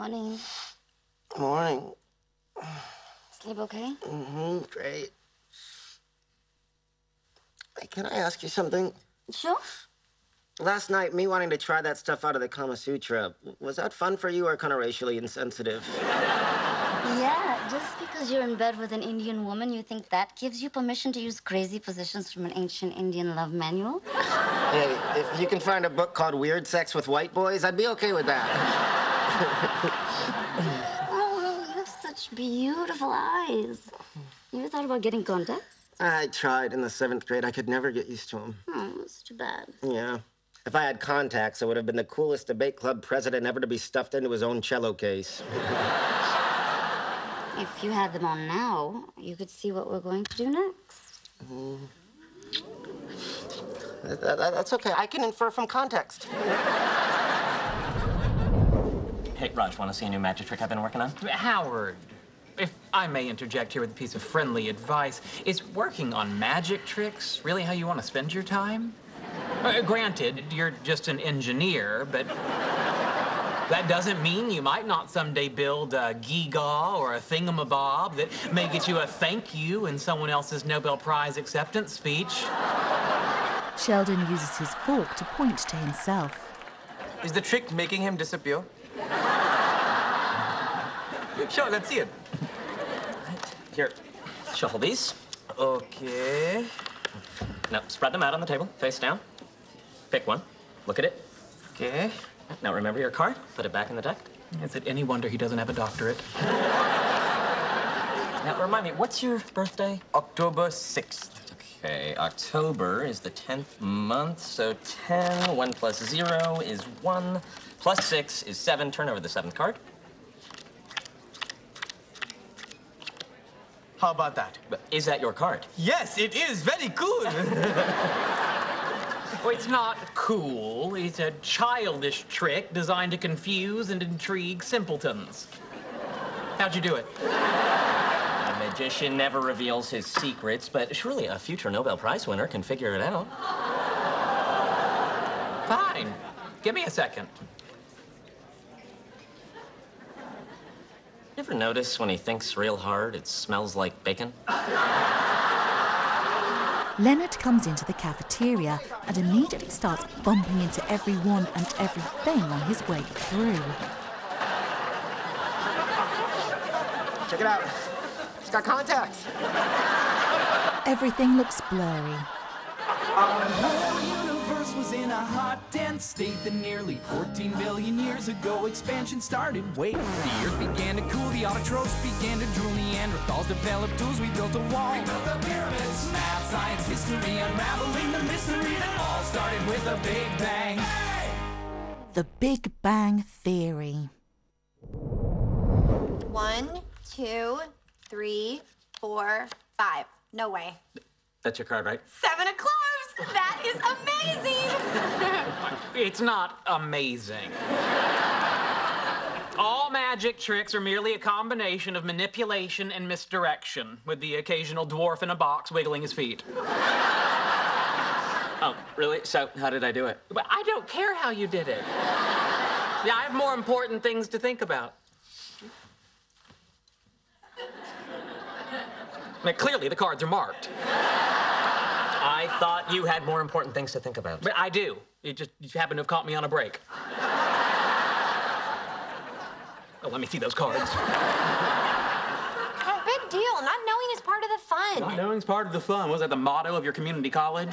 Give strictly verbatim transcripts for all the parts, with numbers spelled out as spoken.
Morning. Morning. Sleep okay? Mm-hmm, great. Hey, can I ask you something? Sure. Last night, me wanting to try that stuff out of the Kama Sutra, was that fun for you or kind of racially insensitive? Yeah, just because you're in bed with an Indian woman, you think that gives you permission to use crazy positions from an ancient Indian love manual? Hey, if you can find a book called Weird Sex with White Boys, I'd be okay with that. Oh, you have such beautiful eyes. You ever thought about getting contacts? I tried in the seventh grade. I could never get used to them. Oh, that's too bad. Yeah. If I had contacts, I would have been the coolest debate club president ever to be stuffed into his own cello case. If you had them on now, you could see what we're going to do next. Mm. That, that, that's okay. I can infer from context. Hey, Raj, want to see a new magic trick I've been working on? Howard, if I may interject here with a piece of friendly advice, is working on magic tricks really how you want to spend your time? Uh, granted, you're just an engineer, but that doesn't mean you might not someday build a gigaw or a thingamabob that may get you a thank you in someone else's Nobel Prize acceptance speech. Sheldon uses his fork to point to himself. Is the trick making him disappear? Sure, let's see it. Here, shuffle these. Okay. Now, spread them out on the table, face down. Pick one. Look at it. Okay. Now, remember your card. Put it back in the deck. Is it any wonder he doesn't have a doctorate? Now, remind me, what's your birthday? October sixth. Okay, October is the tenth month, so ten, one plus zero is one, plus six is seven. Turn over the seventh card. How about that? But is that your card? Yes, it is. Very cool. Well, it's not cool. It's a childish trick designed to confuse and intrigue simpletons. How'd you do it? A magician never reveals his secrets, but surely a future Nobel Prize winner can figure it out. Fine. Give me a second. You ever notice when he thinks real hard, it smells like bacon? Leonard comes into the cafeteria and immediately starts bumping into everyone and everything on his way through. Check it out. It's got contacts. Everything looks blurry. Our whole universe was in a hot, dense state that nearly fourteen billion years ago expansion started. Wait, the earth began to cool, the autotrophs began to drool, Neanderthals developed tools, we built a wall. We built the pyramids, math, science, history, unraveling the mystery that all started with a Big Bang. Hey! The Big Bang Theory. One, two, three, four, five. No way. That's your card, right? Seven of clubs! That is amazing! It's not amazing. All magic tricks are merely a combination of manipulation and misdirection, with the occasional dwarf in a box wiggling his feet. Oh, really? So, how did I do it? But I don't care how you did it. Yeah, I have more important things to think about. Now, clearly, the cards are marked. I thought you had more important things to think about. But I do. You just you happen to have caught me on a break. Oh, let me see those cards. Oh, big deal. Not knowing is part of the fun. Not knowing's part of the fun. Was that the motto of your community college?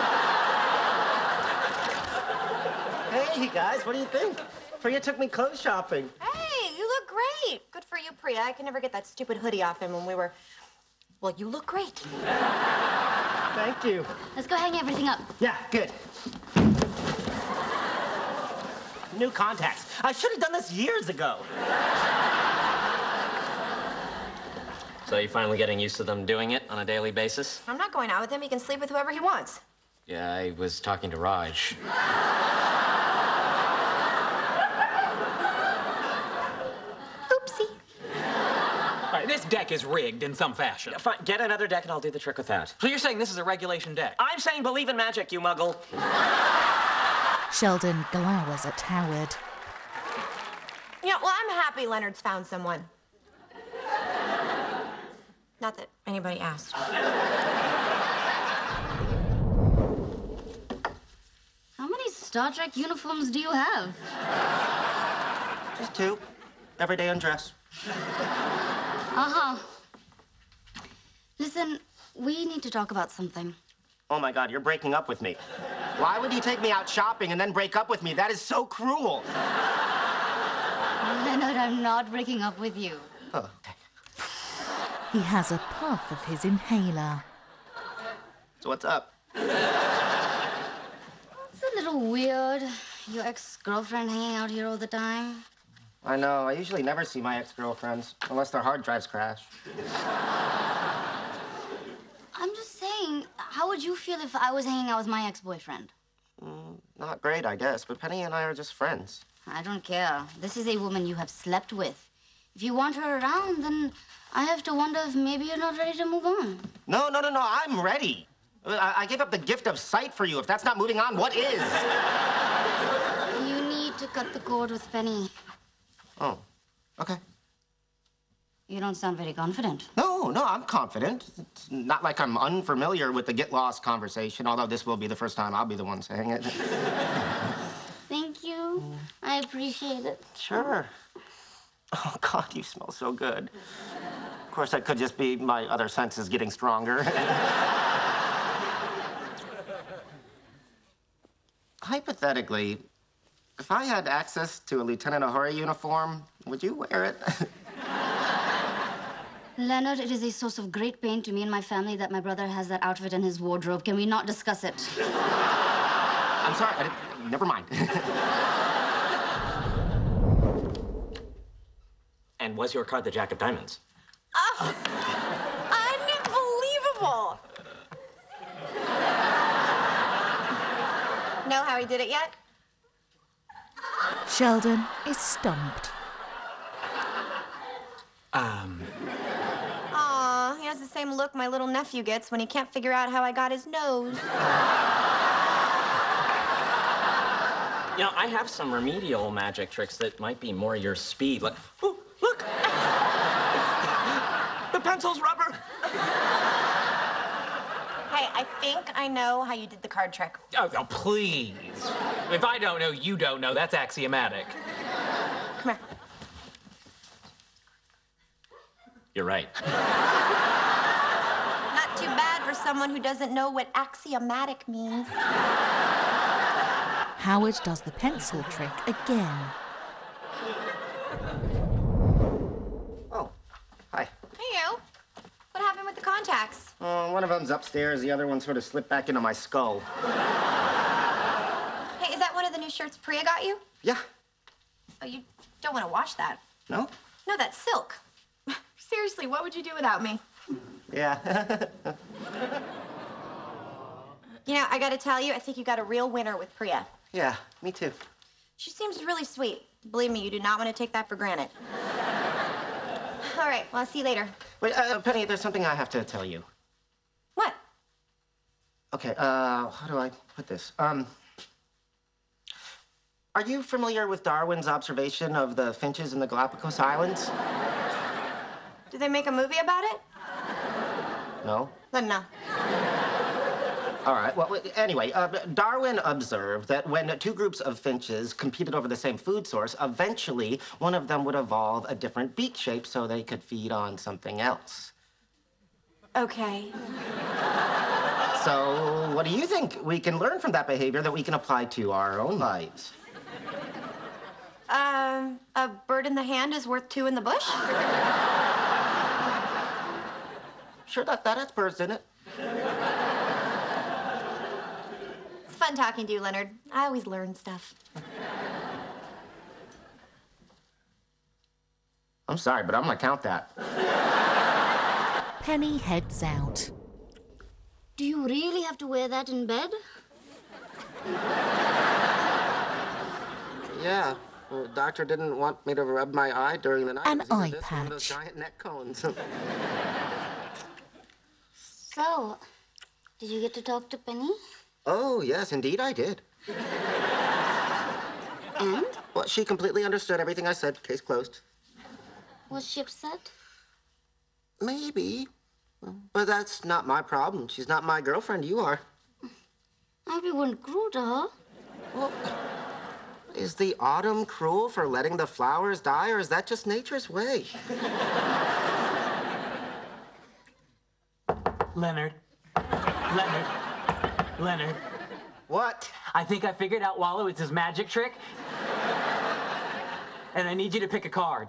Hey, you guys, what do you think? Priya took me clothes shopping. Hey, you look great. Good for you, Priya. I could never get that stupid hoodie off him when we were... Well, you look great. Thank you. Let's go hang everything up. Yeah, good. New contacts. I should have done this years ago. So you finally getting used to them doing it on a daily basis? I'm not going out with him. He can sleep with whoever he wants. Yeah, I was talking to Raj. Oopsie. All right, this deck is rigged in some fashion. Yeah, fine, get another deck and I'll do the trick with that. So you're saying this is a regulation deck? I'm saying believe in magic, you muggle. Sheldon glowers at Howard. Yeah, well, I'm happy Leonard's found someone. Not that anybody asked. How many Star Trek uniforms do you have? Just two. Everyday undress. Uh-huh. Listen, we need to talk about something. Oh my God, you're breaking up with me. Why would you take me out shopping and then break up with me? That is so cruel. Leonard, I'm not breaking up with you. Oh, okay. He has a puff of his inhaler. So what's up? It's a little weird. Your ex-girlfriend hanging out here all the time. I know. I usually never see my ex-girlfriends, unless their hard drives crash. I'm just saying, how would you feel if I was hanging out with my ex-boyfriend? Mm, not great, I guess, but Penny and I are just friends. I don't care. This is a woman you have slept with. If you want her around, then I have to wonder if maybe you're not ready to move on. No, no, no, no, I'm ready. I, I gave up the gift of sight for you. If that's not moving on, what is? You need to cut the cord with Penny. Oh, okay. You don't sound very confident. No, no, I'm confident. It's not like I'm unfamiliar with the get lost conversation, although this will be the first time I'll be the one saying it. Thank you. I appreciate it. Sure. Oh, God, you smell so good. Of course, that could just be my other senses getting stronger. Hypothetically, if I had access to a Lieutenant Uhura uniform, would you wear it? Leonard, it is a source of great pain to me and my family that my brother has that outfit in his wardrobe. Can we not discuss it? I'm sorry, I didn't, never mind. And was your card the Jack of Diamonds? Oh, unbelievable! Know how he did it yet? Sheldon is stumped. Um, Aw, he has the same look my little nephew gets when he can't figure out how I got his nose. You know, I have some remedial magic tricks that might be more your speed. Like, oh, look! The pencil's rubber! Hey, I think I know how you did the card trick. oh, oh, please. If I don't know, you don't know. That's axiomatic. Come here. You're right. Not too bad for someone who doesn't know what axiomatic means. Howard does the pencil trick again. Oh, hi. Hey, you. What happened with the contacts? Uh, one of them's upstairs, the other one sort of slipped back into my skull. Hey, is that one of the new shirts Priya got you? Yeah. Oh, you don't want to wash that. No? No, that's silk. Seriously, what would you do without me? Yeah. You know, I gotta tell you, I think you got a real winner with Priya. Yeah, me too. She seems really sweet. Believe me, you do not want to take that for granted. All right, well, I'll see you later. Wait, uh, Penny, there's something I have to tell you. What? Okay, uh, how do I put this? Um, are you familiar with Darwin's observation of the finches in the Galapagos Islands? Did they make a movie about it? No? Then no. All right, well, anyway, uh, Darwin observed that when two groups of finches competed over the same food source, eventually one of them would evolve a different beak shape so they could feed on something else. Okay. So, what do you think we can learn from that behavior that we can apply to our own lives? Um, a bird in the hand is worth two in the bush? Sure, that, that has birds in it. It's fun talking to you, Leonard. I always learn stuff. I'm sorry, but I'm gonna count that. Penny heads out. Do you really have to wear that in bed? Yeah. Well, the doctor didn't want me to rub my eye during the night. An because he eye said this is one of those patch. giant neck cones. So, did you get to talk to Penny? Oh, yes, indeed I did. And? Well, she completely understood everything I said. Case closed. Was she upset? Maybe. But that's not my problem. She's not my girlfriend. You are. Everyone grew to her. Well, is the autumn cruel for letting the flowers die, or is that just nature's way? Leonard. Leonard. Leonard. What? I think I figured out Wallowitz's magic trick. And I need you to pick a card.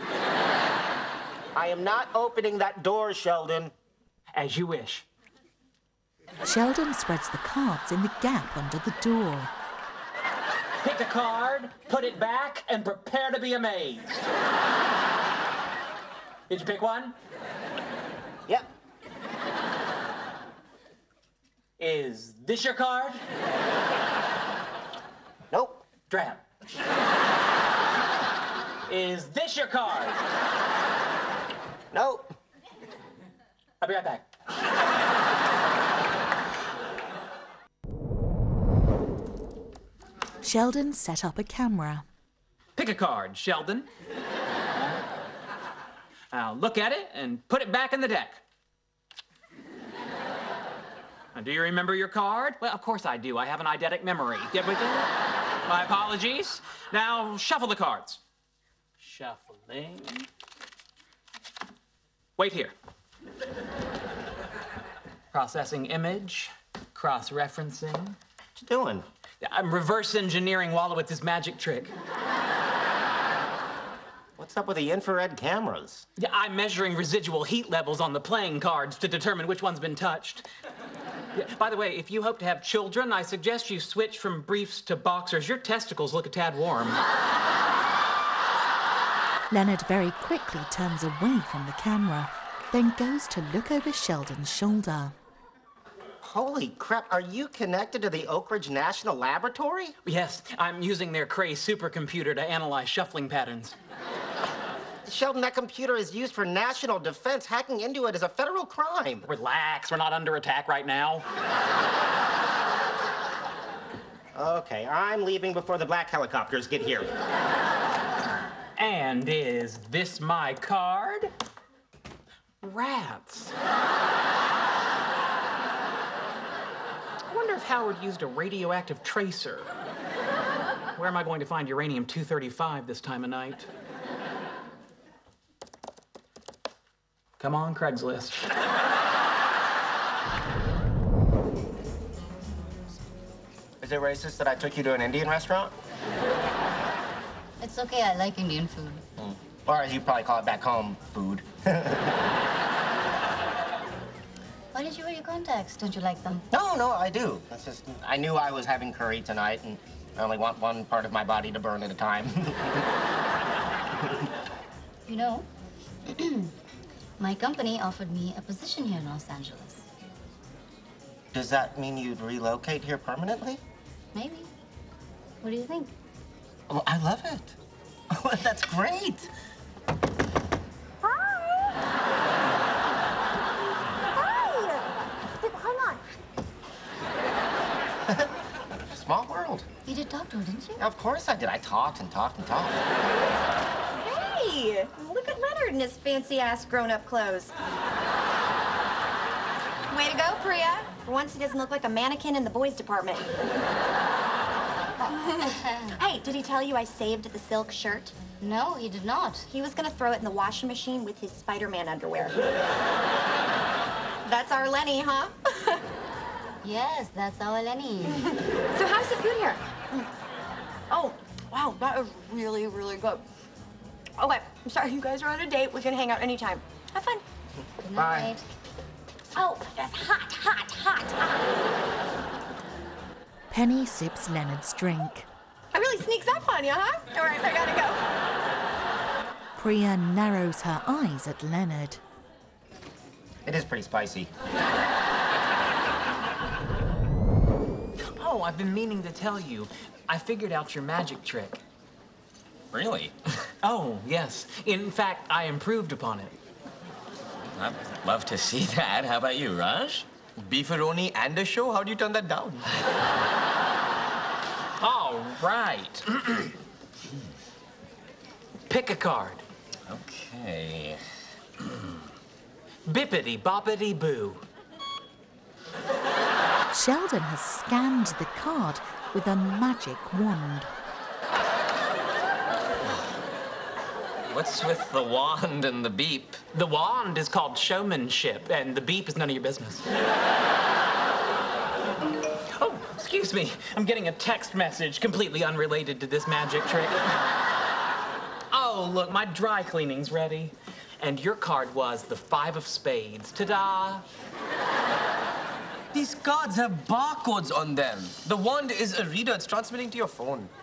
I am not opening that door, Sheldon. As you wish. Sheldon spreads the cards in the gap under the door. Pick a card, put it back, and prepare to be amazed. Did you pick one? Yep. Is this your card? Nope. Drab. Is this your card? Nope. I'll be right back. Sheldon set up a camera. Pick a card, Sheldon. Now look at it and put it back in the deck. Now, do you remember your card? Well, of course I do. I have an eidetic memory. Get with it? My apologies. Now shuffle the cards. Shuffling. Wait here. Processing image, cross-referencing. What you doing? I'm reverse engineering Wallowitz's magic trick. What's up with the infrared cameras? Yeah, I'm measuring residual heat levels on the playing cards to determine which one's been touched. Yeah, by the way, if you hope to have children, I suggest you switch from briefs to boxers. Your testicles look a tad warm. Leonard very quickly turns away from the camera, then goes to look over Sheldon's shoulder. Holy crap, are you connected to the Oak Ridge National Laboratory? Yes, I'm using their Cray supercomputer to analyze shuffling patterns. Sheldon, that computer is used for national defense. Hacking into it is a federal crime. Relax, we're not under attack right now. Okay, I'm leaving before the black helicopters get here. And is this my card? Rats. I wonder if Howard used a radioactive tracer. Where am I going to find uranium two thirty-five this time of night? Come on, Craigslist. Is it racist that I took you to an Indian restaurant? It's okay, I like Indian food. Mm. Or as you probably call it back home, food. Why did you wear your contacts? Don't you like them? No, no, I do. It's just, I knew I was having curry tonight, and I only want one part of my body to burn at a time. You know, my company offered me a position here in Los Angeles. Does that mean you'd relocate here permanently? Maybe. What do you think? Oh, I love it. Oh, that's great. Small world. You did talk to her, didn't you? Of course I did. I talked and talked and talked. Hey, look at Leonard in his fancy-ass grown-up clothes. Way to go, Priya. For once, he doesn't look like a mannequin in the boys' department. Hey, did he tell you I saved the silk shirt? No, he did not. He was gonna throw it in the washing machine with his Spider-Man underwear. That's our Lenny, huh? Yes, that's our Lenny. So how's the food here? Oh, wow, that is really, really good. Okay, I'm sorry, you guys are on a date. We can hang out anytime. Have fun. Good night. Oh, it's hot, hot, hot, hot. Penny sips Leonard's drink. I really sneaks up on you, huh? All right, I gotta go. Priya narrows her eyes at Leonard. It is pretty spicy. Oh, I've been meaning to tell you. I figured out your magic trick. Really? Oh, yes. In fact, I improved upon it. I'd love to see that. How about you, Raj? Beefaroni and a show? How do you turn that down? All right. Pick a card. Okay. Bippity boppity boo. Sheldon has scanned the card with a magic wand. What's with the wand and the beep? The wand is called showmanship, and the beep is none of your business. Oh, excuse me. I'm getting a text message completely unrelated to this magic trick. Oh, look, my dry cleaning's ready. And your card was the five of spades. Ta-da! These cards have barcodes on them. The wand is a reader. It's transmitting to your phone.